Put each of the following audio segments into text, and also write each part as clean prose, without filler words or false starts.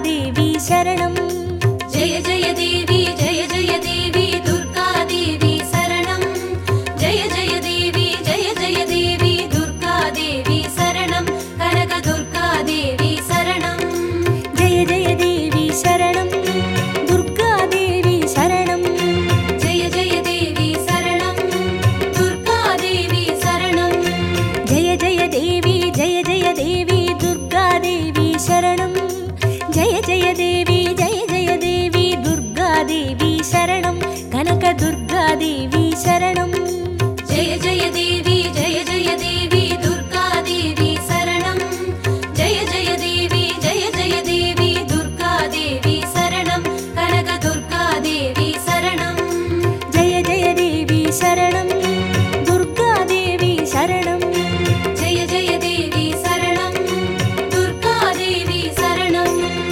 देवी शरणं जय जय देवी दुर्गा देवी शरणं जय जय देवी दुर्गा देवी शरणं कनक दुर्गा देवी शरणं जय जय देवी शरणं दुर्गा देवी शरणं जय जय देवी शरणं दुर्गा देवी शरणं जय जय देवी दुर्गा देवी शरणं जय जय देवी दुर्गा देवी शरणं कनक दुर्गा देवी शरणं जय जय देवी दुर्गा देवी शरणं जय जय देवी दुर्गा देवी शरणं कनक दुर्गा देवी शरणं जय जय देवी शरणं दुर्गा देवी शरणं जय जय देवी शरणं दुर्गा देवी शरणं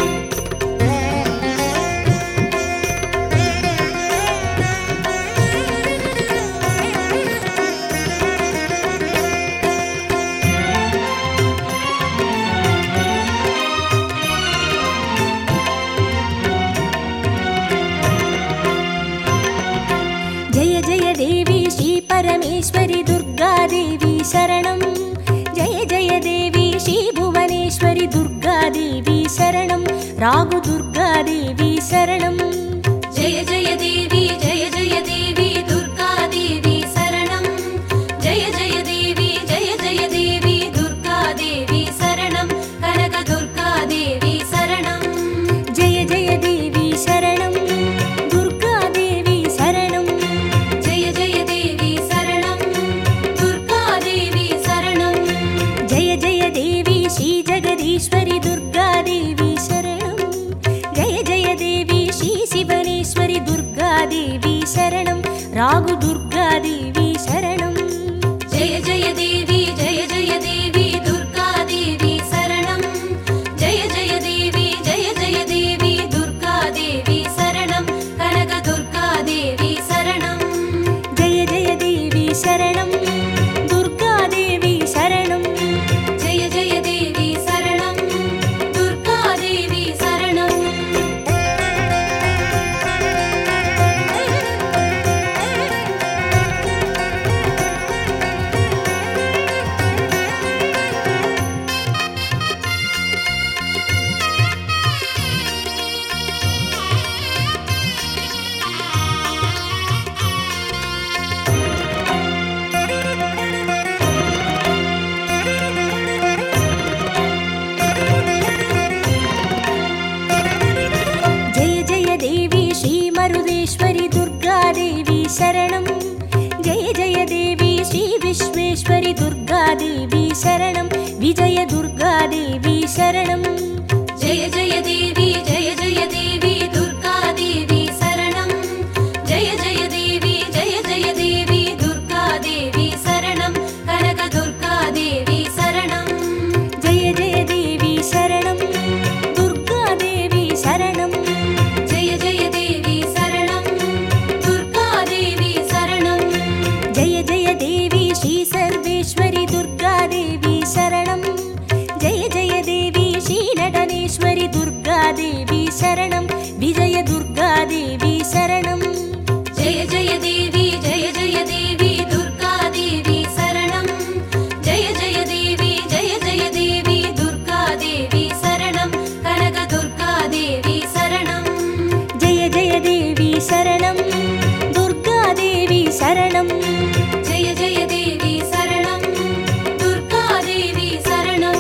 जय जय देवी श्री परमेश्वरी दुर्गा देवी शरणं जय जय देवी श्री भुवनेश्वरी दुर्गा देवी शरणं रागु दुर्गा देवी शरणं जय जय देवी दुर्गा देवी शरणं जय जय देवी दुर्गा देवी शरणं कनक दुर्गा देवी शरणं जय जय देवी शरणं दुर्गा देवी शरणं जय जय देवी शरणं दुर्गा देवी शरणं जय जय देवी श्री जगदीश्वरी दुर्गा देवी शरणं जय जय देवी श्री शिवनेश्वरी दुर्गा देवी शरणं रागु दुर्गा देवी शरणं जय जय देवी दुर्गा देवी शरणं जय जय देवी दुर्गा देवी शरणं कनक दुर्गा देवी शरणं जय जय देवी शरणं दुर्गा देवी शरणं जय जय देवी शरणं दुर्गा देवी शरणं जय जय देवी श्री मरुदेश्वरी दुर्गा देवी शरणं जय जय देवी श्री विश्वेश्वरी दुर्गा देवी शरणं विजय दुर्गा देवी शरणं जय जय देवी दुर्गा देवी शरणं जय जय देवी दुर्गा देवी शरणं कनक दुर्गा देवी शरणं जय जय देवी शरणं दुर्गा देवी शरणं जय जय देवी शरणं दुर्गा देवी शरणं जय जय देवी श्री सर्वेश्वरी दुर्गा देवी शरणं जय जय देवी श्री नटनेश्वरी दुर्गा देवी शरणं विजय दुर्गा देवी शरणं जय जय देवी दुर्गा देवी शरणं जय जय देवी दुर्गा देवी शरणं कनक दुर्गा देवी शरणं जय जय देवी शरणं दुर्गा देवी शरणं जय जय देवी शरणं दुर्गा देवी शरणं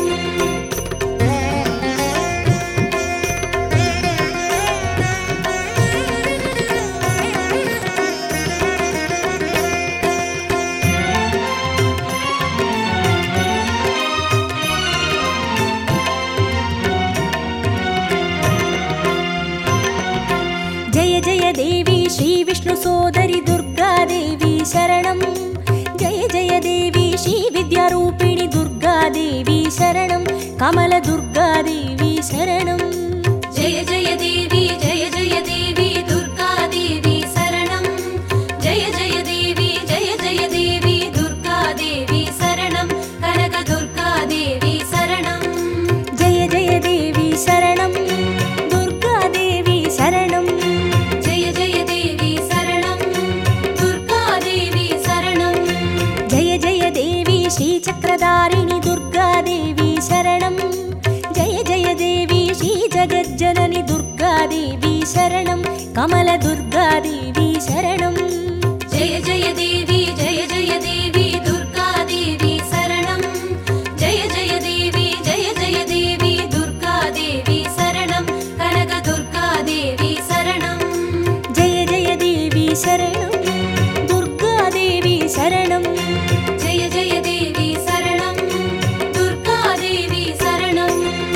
जय जय देवी श्री विष्णु सोदरी दुर्गा देवी शरणं जय जय देवी श्री विद्यारूपिणी दुर्गा देवी शरणं कमल दुर्गा देवी शरणं जय जय देवी दुर्गा देवी शरणं जय जय देवी दुर्गा देवी शरणं कनक दुर्गा देवी शरणं जय जय देवी शरणं शरणं कमलदुर्गादेवी शरणं जय जय देवी दुर्गा देवी शरणं जय जय देवी दुर्गा देवी शरणं कनकदुर्गा देवी शरणं जय जय देवी शरणं दुर्गा देवी शरणं जय जय देवी शरणं दुर्गा देवी शरणं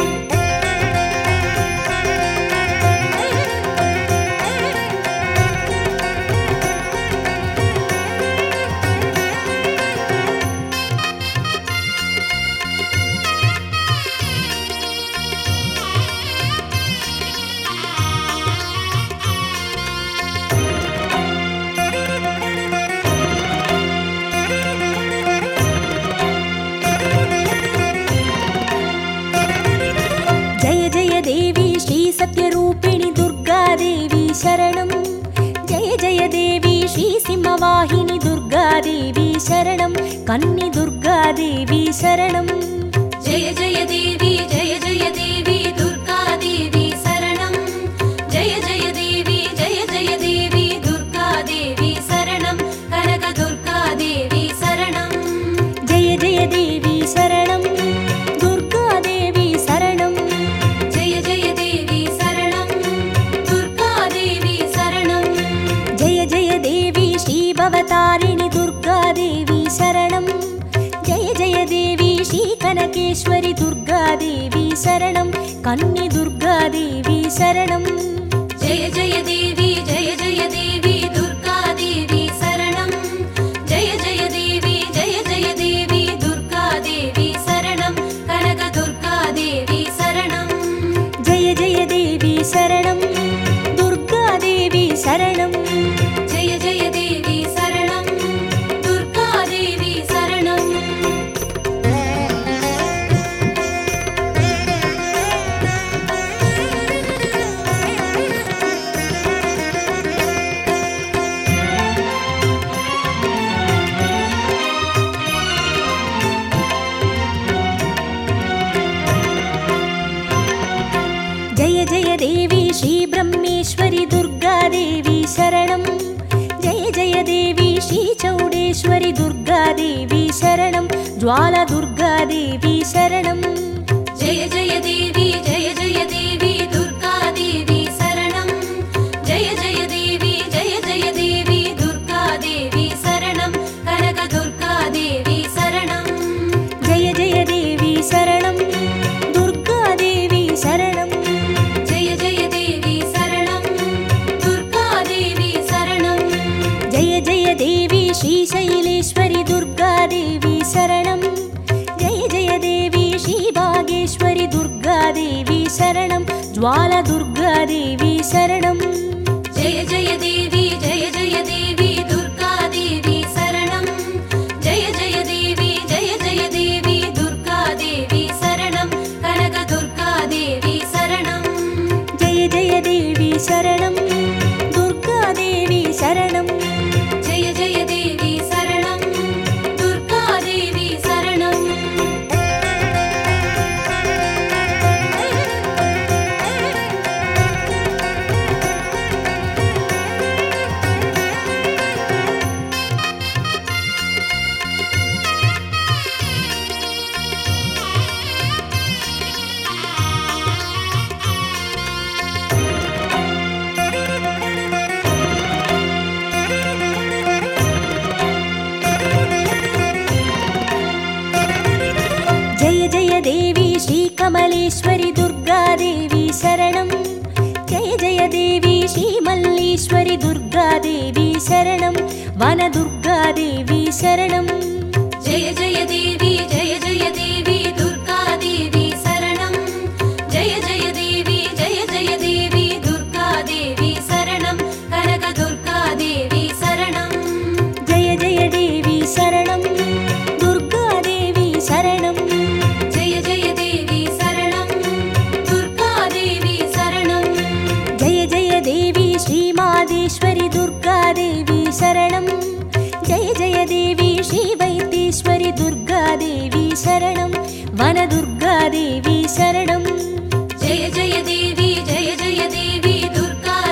जय जय देवी श्री सत्यरूपिणी दुर्गा देवी शरणं जय जय देवी श्री सिंहवाहिनी दुर्गा देवी शरणं कन्नी दुर्गा देवी शरणं जय जय देवी दुर्गा देवी शरणं जय जय देवी दुर्गा देवी शरणं कनकदुर्गा देवी शरणं जय जय देवी शरणं दुर्गा देवी शरणं जय जय देवी शरणं दुर्गा देवी शरणं जय जय देवी श्री भवतारिणी दुर्गा देवी शरणं जय जय देवी श्री कनकेश्वरी दुर्गा देवी शरणं कन्नी दुर्गा देवी शरणं जय जय देवी दुर्गा देवी शरणं जय जय देवी दुर्गा देवी शरणं कनकदुर्गा देवी शरणं जय जय देवी शरणं दुर्गा देवी शरणं जय जय देवी शरणं दुर्गा देवी शरणं जय जय देवी श्री ब्रह्मेश्वरी दुर्गा देवी शरणं जय जय देवी श्री चौडेश्वरी दुर्गा देवी शरणं ज्वाला दुर्गा देवी शरणं जय जय देवी दुर्गा देवी शरणं जय जय देवी दुर्गा देवी शरणं कनकदुर्गा देवी शरणं जय जय देवी शरणं दुर्गा देवी शरणं जय जय देवी शरणं दुर्गा देवी शरणं जय जय देवी श्री शैलेश्वरी दुर्गा देवी शरणं जय जय देवी श्री भागेश्वरी दुर्गा देवी शरणं ज्वाला दुर्गा देवी शरणं जय जय देवी दुर्गा देवी शरणं जय जय देवी दुर्गा देवी शरणं कनकदुर्गा देवी शरणं जय जय देवी शरणं दुर्गा देवी शरणं जय जय देवी शरणं दुर्गा देवी शरणं जय जय देवी श्री कमलेश्वरी दुर्गा देवी शरणं जय जय देवी श्री मल्लीश्वरी दुर्गा देवी शरणं वनदुर्गा देवी शरणं जय जय देवी दुर्गा देवी शरणं जय जय देवी दुर्गा देवी शरणं कनकदुर्गा देवी शरणं जय जय देवी शरणं दुर्गा देवी शरणं जय जय देवी शरणं दुर्गा देवी शरणं जय जय देवी श्री मादेश्वरी दुर्गा देवी शरणं जय जय देवी श्री वैद्येश्वरी दुर्गा देवी शरणं वनदुर्गा देवी शरणं जय जय देवी दुर्गा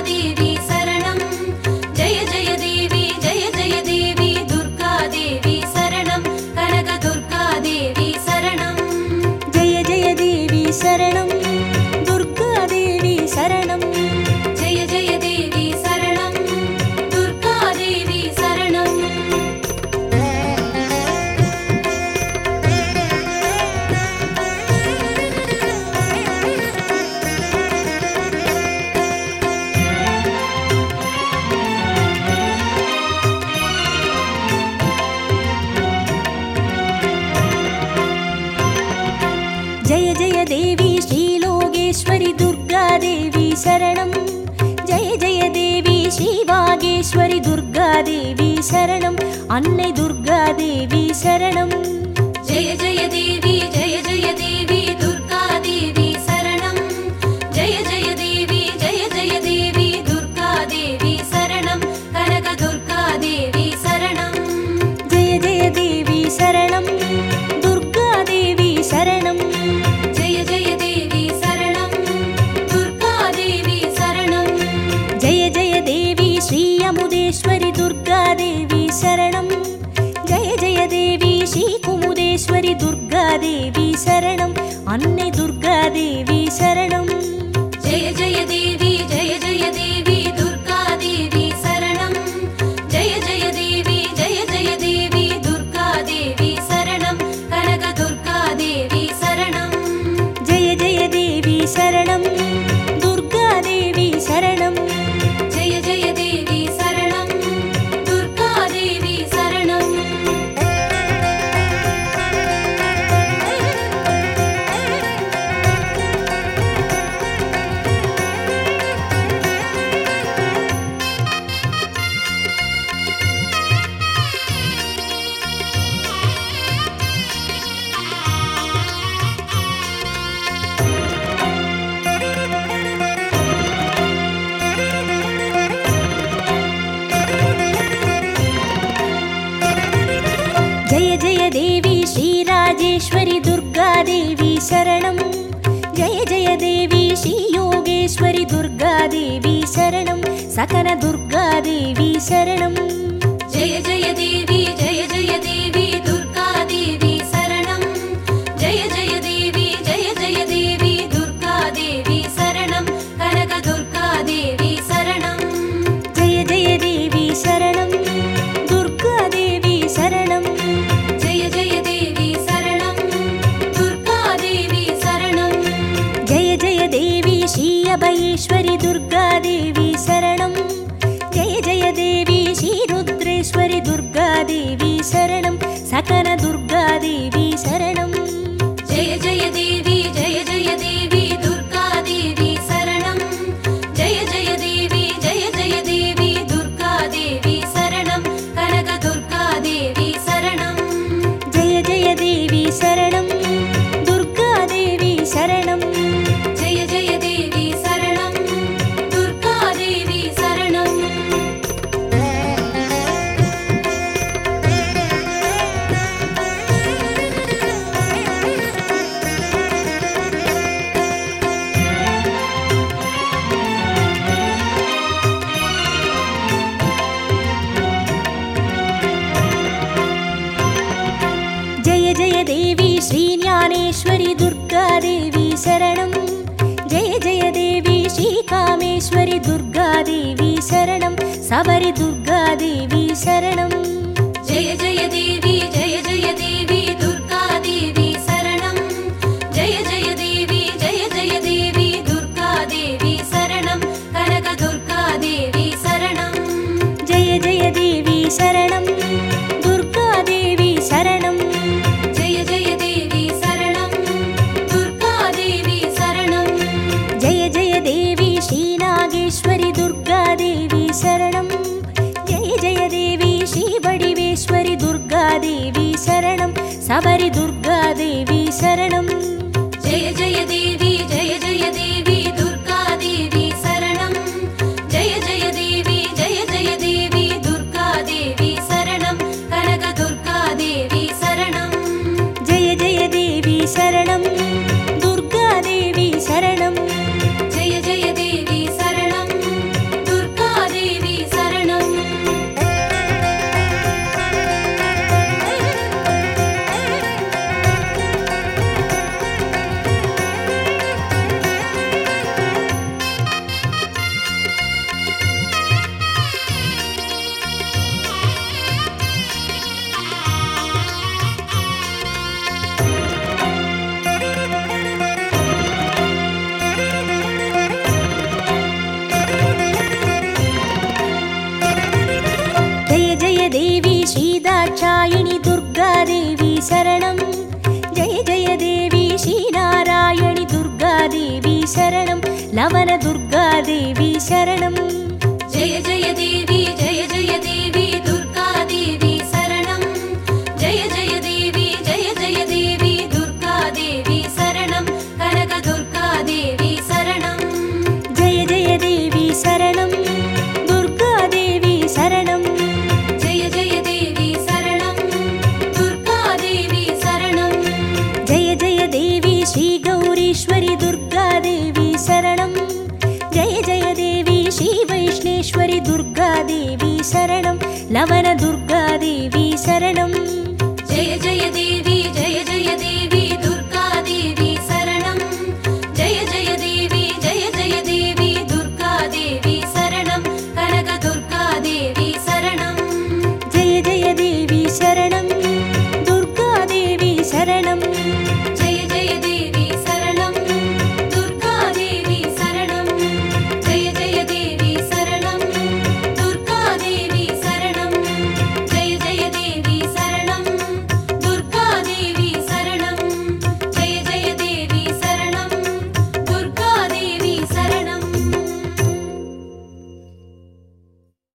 விஜயேஸ்வரி துர்காதேவி சரணம் அன்னை துர்காதேவி சரணம் ஜெய ஜெய தேவி ஜெய ஜெய தேவி துர்கா தேவி சரணம் ஜெய ஜெய தேவி ஜெய ஜெய தேவி துர்கா தேவி சரணம் கனக துர்கா தேவி சரணம் ஜெய ஜெய தேவி சரணம் துர்காதேவி சரணம் ஜெய ஜெய தேவி சரணம் துர்கா தேவி சரணம் ஜெய ஜெய தேவி ஸ்ரீ அமுதேஸ்வரி துர்காதேவி சரணம் ஜெய ஜெய தேவி ஸ்ரீ குமுதேஸ்வரி துர்காதேவி சரணம் அன்னை துர்காதேவி சரணம் ஜெய ஜெய தேவி ஜெய ஜெய தேவி துர்கா தேவி சரணம் ஜெய ஜெய தேவி ஜெய ஜெய தேவி துர்கா தேவி சரணம் கனக துர்கா தேவி சரணம் ஜெய ஜெய தேவி சரணம் துர்காதேவி சரணம் ஜெய ஜெய தேவி சரணம் துர்கா தேவி சரணம் ஜெய ஜெய தேவி ஸ்ரீ ராஜேஸ்வரி துர்காதேவி சரணம் ஜெய ஜெய தேவி ஸ்ரீ யோகேஸ்வரி துர்காதேவி சரணம் சகன துர்காதேவி சரணம் ஜெய ஜெய தேவி ஜெய ஜெய தேவி துர்கா தேவி சரணம் ஜெய ஜெய தேவி ஜெய ஜெய தேவி துர்கா தேவி சரணம் கனக துர்கா தேவி சரணம் ஜெய ஜெய தேவி சரணம் துர்காதேவி சரணம் ஜெய ஜெய தேவி சரணம் துர்கா தேவி சரணம் ஜெய ஜெய தேவி ஸ்ரீ அபயேஸ்வரி துர்காதேவி சரணம் ஜெய ஜெய தேவி ஸ்ரீ ருத்ரேஸ்வரி துர்காதேவி சரணம் சகன துர்காதேவி சரணம் ஜெய ஜெய தேவி ஜெய ஜெய தேவி துர்கா தேவி சரணம் ஜெய ஜெய தேவி ஜெய ஜெய தேவி துர்கா தேவி சரணம் கனக துர்கா தேவி சரணம் ஜெய ஜெய தேவி சரணம் துர்காதேவி சரணம் ஜெய ஜெய தேவி சரணம் துர்கா தேவி சரணம் ஜெய ஜெய தேவி ஸ்ரீ ஞானேஸ்வரி துர்காதேவி சரணம் ஜெய ஜெய தேவி ஸ்ரீ காமேஸ்வரி துர்காதேவி சரணம் சபரி துர்காதேவி சரணம் ஜெய ஜெய தேவி ஜெய ஜெய தேவி துர்கா தேவி சரணம் ஜெய ஜெய தேவி ஜெய ஜெய தேவி துர்கா தேவி சரணம் கனக துர்கா தேவி சரணம் ஜெய ஜெய தேவி சரணம் துர்காதேவி சரணம் ஜெய ஜெய தேவி சரணம் துர்கா தேவி சரணம் ஜெய ஜெய தேவி ஸ்ரீ நாகேஸ்வரி துர்காதேவி சரணம் ஜெய ஜெய தேவி ஸ்ரீ வடிவேஸ்வரி துர்காதேவி சரணம் சபரி துர்காதேவி சரணம் ஜெய ஜெய தேவி ஜெய ஜெய தேவி துர்கா தேவி சரணம் ஜெய ஜெய தேவி ஜெய ஜெய தேவி துர்கா தேவி சரணம் கனக துர்கா தேவி சரணம் ஜெய ஜெய தேவி சரணம் துர்காதேவி சரணம் ஜெய ஜெய தேவி சரணம் துர்கா தேவி சரணம் தேவி ஸ்ரீ தாட்சாயினி துர்காதேவி சரணம் ஜெய ஜெய தேவி ஸ்ரீ நாராயணி துர்காதேவி சரணம் லவன துர்காதேவி சரணம் ஜெய ஜெய தேவி ஜெய ஜெய நவன துர்கா